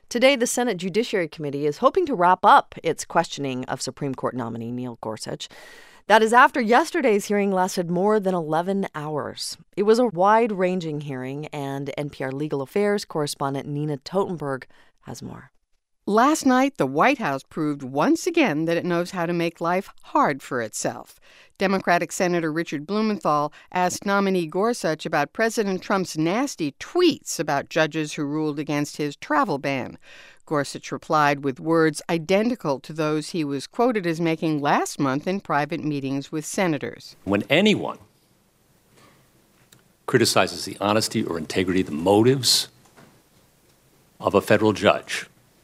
Today, the Senate Judiciary Committee is hoping to wrap up its questioning of Supreme Court nominee Neil Gorsuch. That is after yesterday's hearing lasted more than 11 hours. It was a wide-ranging hearing, and NPR legal affairs correspondent Nina Totenberg has more. Last night, the White House proved once again that it knows how to make life hard for itself. Democratic Senator Richard Blumenthal asked nominee Gorsuch about President Trump's nasty tweets about judges who ruled against his travel ban. Gorsuch replied with words identical to those he was quoted as making last month in private meetings with senators. When anyone criticizes the honesty or integrity, the motives of a federal judge,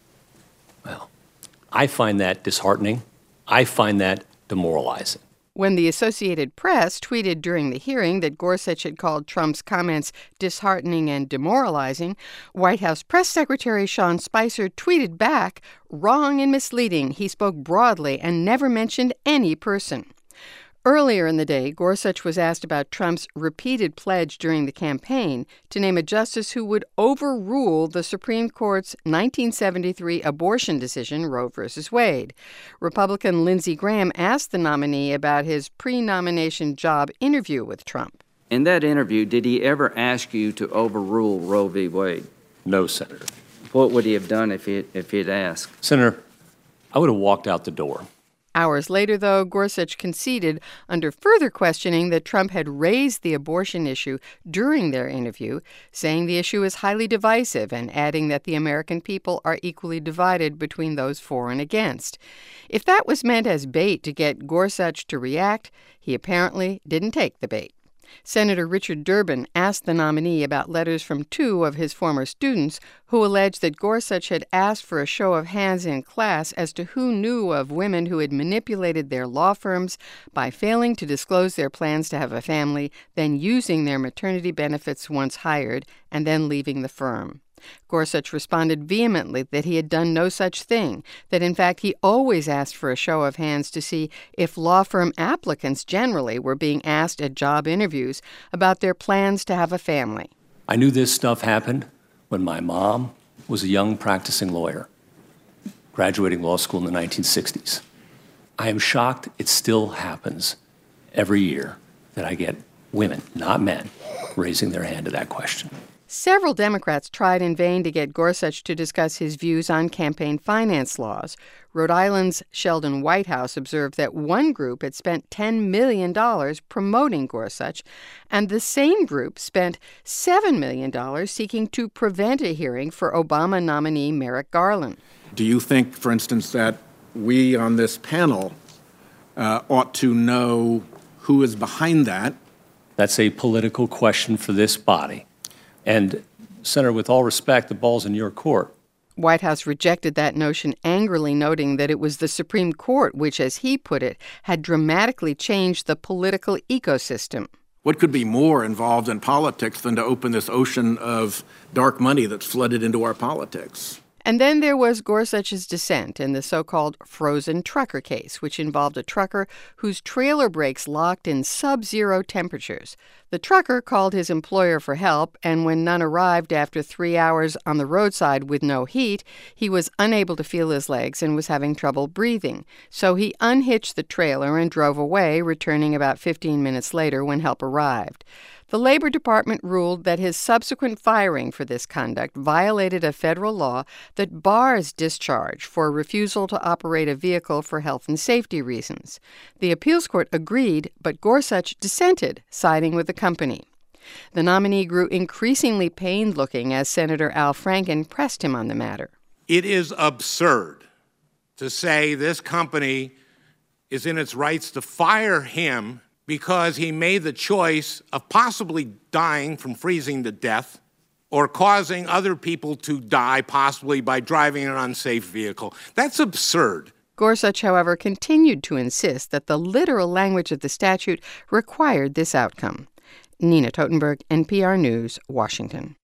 well, I find that disheartening. I find that demoralizing. When the Associated Press tweeted during the hearing that Gorsuch had called Trump's comments disheartening and demoralizing, White House Press Secretary Sean Spicer tweeted back, "Wrong and misleading. He spoke broadly and never mentioned any person." Earlier in the day, Gorsuch was asked about Trump's repeated pledge during the campaign to name a justice who would overrule the Supreme Court's 1973 abortion decision, Roe v. Wade. Republican Lindsey Graham asked the nominee about his pre-nomination job interview with Trump. In that interview, did he ever ask you to overrule Roe v. Wade? No, Senator. What would he have done if he'd asked? Senator, I would have walked out the door. Hours later, though, Gorsuch conceded under further questioning that Trump had raised the abortion issue during their interview, saying the issue is highly divisive and adding that the American people are equally divided between those for and against. If that was meant as bait to get Gorsuch to react, he apparently didn't take the bait. Senator Richard Durbin asked the nominee about letters from two of his former students who alleged that Gorsuch had asked for a show of hands in class as to who knew of women who had manipulated their law firms by failing to disclose their plans to have a family, then using their maternity benefits once hired, and then leaving the firm. Gorsuch responded vehemently that he had done no such thing, that in fact he always asked for a show of hands to see if law firm applicants generally were being asked at job interviews about their plans to have a family. I knew this stuff happened when my mom was a young practicing lawyer, graduating law school in the 1960s. I am shocked it still happens every year that I get women, not men, raising their hand to that question. Several Democrats tried in vain to get Gorsuch to discuss his views on campaign finance laws. Rhode Island's Sheldon Whitehouse observed that one group had spent $10 million promoting Gorsuch, and the same group spent $7 million seeking to prevent a hearing for Obama nominee Merrick Garland. Do you think, for instance, that we on this panel ought to know who is behind that? That's a political question for this body. And, Senator, with all respect, the ball's in your court. White House rejected that notion angrily, noting that it was the Supreme Court which, as he put it, had dramatically changed the political ecosystem. What could be more involved in politics than to open this ocean of dark money that's flooded into our politics? And then there was Gorsuch's dissent in the so-called frozen trucker case, which involved a trucker whose trailer brakes locked in sub-zero temperatures. The trucker called his employer for help, and when none arrived after 3 hours on the roadside with no heat, he was unable to feel his legs and was having trouble breathing. So he unhitched the trailer and drove away, returning about 15 minutes later when help arrived. The Labor Department ruled that his subsequent firing for this conduct violated a federal law that bars discharge for refusal to operate a vehicle for health and safety reasons. The appeals court agreed, but Gorsuch dissented, siding with the company. The nominee grew increasingly pained-looking as Senator Al Franken pressed him on the matter. It is absurd to say this company is in its rights to fire him because he made the choice of possibly dying from freezing to death or causing other people to die, possibly by driving an unsafe vehicle. That's absurd. Gorsuch, however, continued to insist that the literal language of the statute required this outcome. Nina Totenberg, NPR News, Washington.